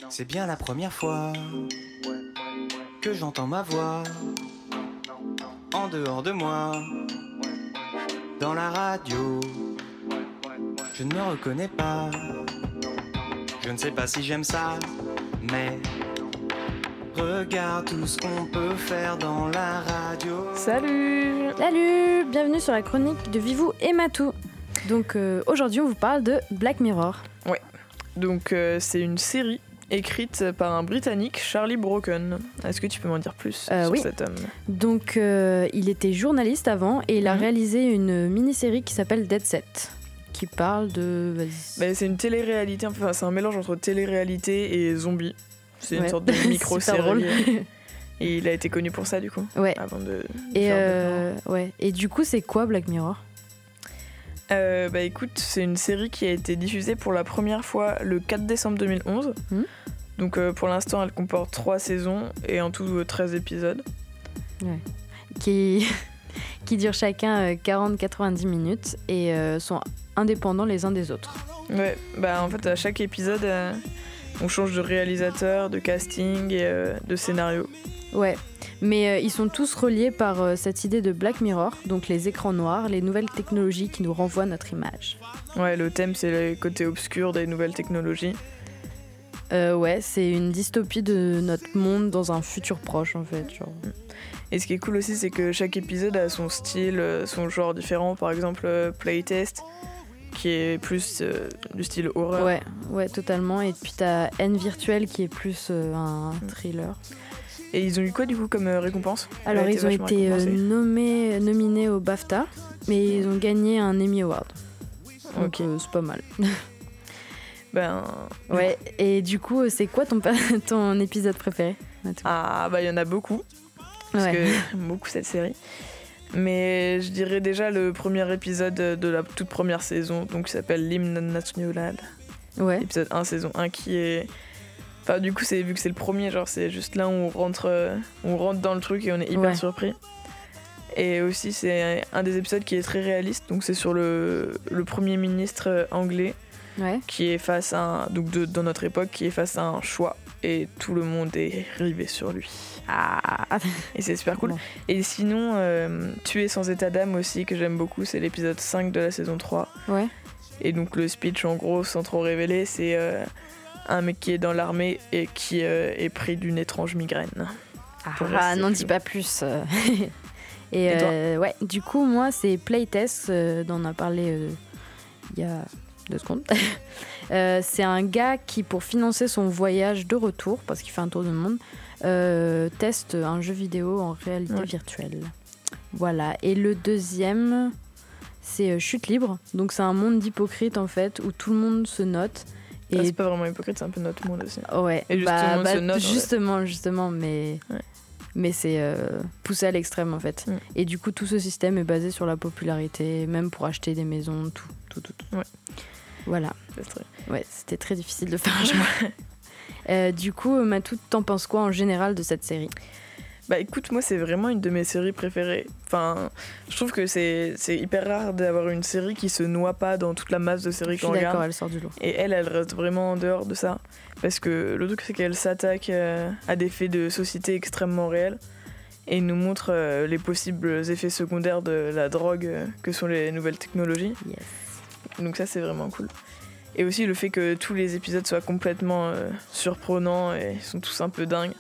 C'est bien la première fois que j'entends ma voix en dehors de moi, dans la radio. Je ne me reconnais pas, je ne sais pas si j'aime ça, mais regarde tout ce qu'on peut faire dans la radio. Salut, bienvenue sur la chronique de Vivou et Matou. Donc aujourd'hui on vous parle de Black Mirror. Ouais, donc c'est une série écrite par un Britannique, Charlie Brocken. Est-ce que tu peux m'en dire plus sur cet homme ? Donc il était journaliste avant et il a réalisé une mini-série qui s'appelle Dead Set, qui parle de... c'est une télé-réalité, enfin c'est un mélange entre télé-réalité et zombie. C'est une sorte de micro-série. Et il a été connu pour ça du coup. Ouais. Avant de Et du coup c'est quoi Black Mirror ? Écoute, c'est une série qui a été diffusée pour la première fois le 4 décembre 2011. Donc pour l'instant, elle comporte 3 saisons et en tout 13 épisodes. Ouais. Qui durent chacun 40-90 minutes et sont indépendants les uns des autres. Ouais, en fait, à chaque épisode, on change de réalisateur, de casting et de scénario. Ouais, mais ils sont tous reliés par cette idée de Black Mirror, donc les écrans noirs, les nouvelles technologies qui nous renvoient notre image. Ouais, le thème c'est le côté obscur des nouvelles technologies. C'est une dystopie de notre monde dans un futur proche en fait. Genre. Et ce qui est cool aussi, c'est que chaque épisode a son style, son genre différent. Par exemple, Playtest, qui est plus du style horreur. Ouais, totalement. Et puis t'as N Virtuel qui est plus un thriller. Et ils ont eu quoi du coup comme récompense ? Alors ils ont été nominés au BAFTA, mais ils ont gagné un Emmy Award. Donc c'est pas mal. Ouais, et du coup, c'est quoi ton épisode préféré ? Il y en a beaucoup. Parce que j'aime beaucoup cette série. Mais je dirais déjà le premier épisode de la toute première saison, donc qui s'appelle l'hymne national. Ouais. Épisode 1, saison 1, qui est... Enfin, du coup, vu que c'est le premier, genre, c'est juste là où on rentre dans le truc et on est hyper surpris. Et aussi, c'est un des épisodes qui est très réaliste, donc c'est sur le Premier ministre anglais. Ouais. Qui est face à dans notre époque, qui est face à un choix et tout le monde est rivé sur lui. Et c'est super cool. Et sinon, Tuer sans état d'âme aussi, que j'aime beaucoup, c'est l'épisode 5 de la saison 3. Ouais. Et donc le speech, en gros, sans trop révéler, c'est un mec qui est dans l'armée et qui est pris d'une étrange migraine. N'en dis pas plus. Et toi du coup, moi, c'est Playtest, dont on a parlé il y a 2 secondes. C'est un gars qui, pour financer son voyage de retour, parce qu'il fait un tour du monde, teste un jeu vidéo en réalité virtuelle. Voilà. Et le deuxième, c'est Chute libre. Donc c'est un monde d'hypocrites en fait, où tout le monde se note. Et c'est pas vraiment hypocrite, c'est un peu notre monde aussi. Ouais. Et justement, mais c'est poussé à l'extrême en fait. Et du coup, tout ce système est basé sur la popularité, même pour acheter des maisons, tout. Ouais. Voilà. C'était très difficile de faire un choix. Du coup, Matou, t'en penses quoi en général de cette série ? Écoute, moi c'est vraiment une de mes séries préférées. Enfin, je trouve que c'est hyper rare d'avoir une série qui se noie pas dans toute la masse de séries qu'on regarde. D'accord, elle sort du lot. Et elle reste vraiment en dehors de ça. Parce que le truc c'est qu'elle s'attaque à des faits de société extrêmement réels et nous montre les possibles effets secondaires de la drogue que sont les nouvelles technologies. Yes. Donc ça c'est vraiment cool. Et aussi le fait que tous les épisodes soient complètement surprenants et ils sont tous un peu dingues.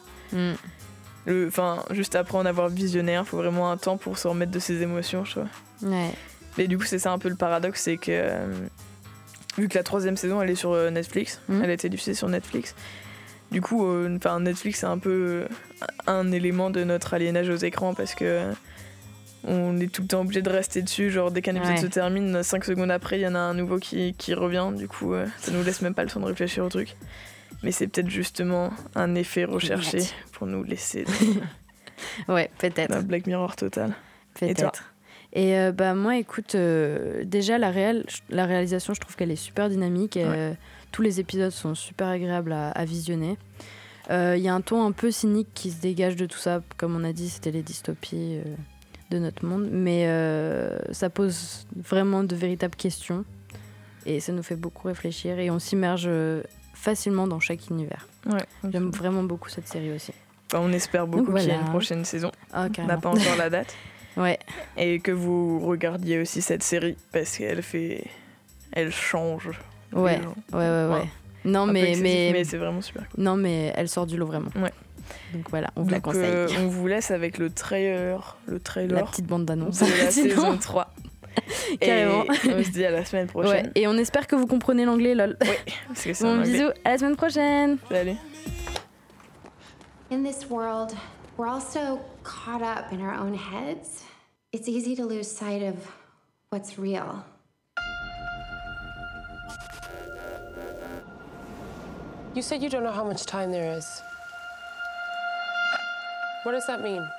Juste après en avoir visionné un, faut vraiment un temps pour se remettre de ses émotions, je trouve. Ouais. Mais du coup c'est ça un peu le paradoxe, c'est que vu que la 3e saison elle est sur Netflix, elle a été diffusée sur Netflix. Du coup, Netflix c'est un peu un élément de notre aliénage aux écrans parce que on est tout le temps obligé de rester dessus, genre dès qu'un épisode se termine, 5 secondes après il y en a un nouveau qui revient, du coup ça nous laisse même pas le temps de réfléchir au truc. Mais c'est peut-être justement un effet recherché pour nous laisser peut-être un Black Mirror total. Peut-être. Et moi écoute, déjà la réalisation je trouve qu'elle est super dynamique et tous les épisodes sont super agréables à visionner. Il y a un ton un peu cynique qui se dégage de tout ça, comme on a dit c'était les dystopies de notre monde, mais ça pose vraiment de véritables questions et ça nous fait beaucoup réfléchir et on s'immerge facilement dans chaque univers. Ouais, j'aime vraiment beaucoup cette série aussi. On espère beaucoup qu'il y ait une prochaine saison. On n'a pas encore la date. Ouais. Et que vous regardiez aussi cette série parce qu'elle change. Ouais. Non mais c'est vraiment super cool. Non mais elle sort du lot vraiment. Ouais. Donc voilà, on vous la conseille. On vous laisse avec le trailer. La petite bande d'annonce de la saison 3. Carrément. Et on se dit à la semaine prochaine. Ouais. Et on espère que vous comprenez l'anglais, lol. Oui, parce que c'est bon, bisous, à la semaine prochaine. Salut. In this world, we're all so caught up in our own heads. It's easy to lose sight of what's real. You said you don't know how much time there is. What does that mean?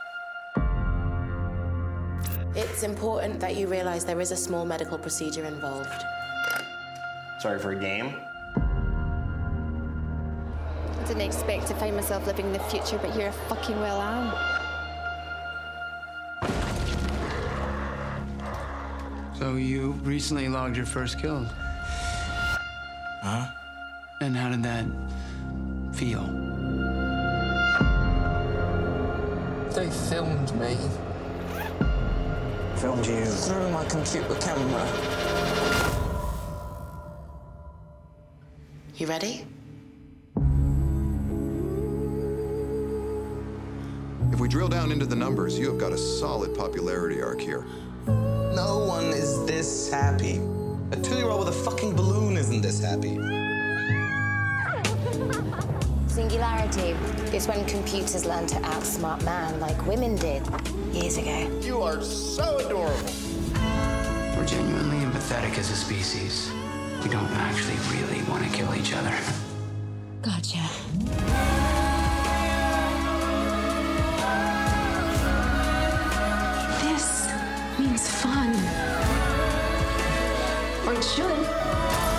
It's important that you realize there is a small medical procedure involved. Sorry for a game? I didn't expect to find myself living in the future, but here I fucking well am. So you recently logged your first kill? Huh? And how did that feel? They filmed me. Filmed you? Through my computer camera. You ready? If we drill down into the numbers, you have got a solid popularity arc here. No one is this happy. A 2-year-old with a fucking balloon isn't this happy. Singularity is when computers learn to outsmart man like women did years ago. You are so adorable. We're genuinely empathetic as a species. We don't actually really want to kill each other. Gotcha. This means fun. Or it should.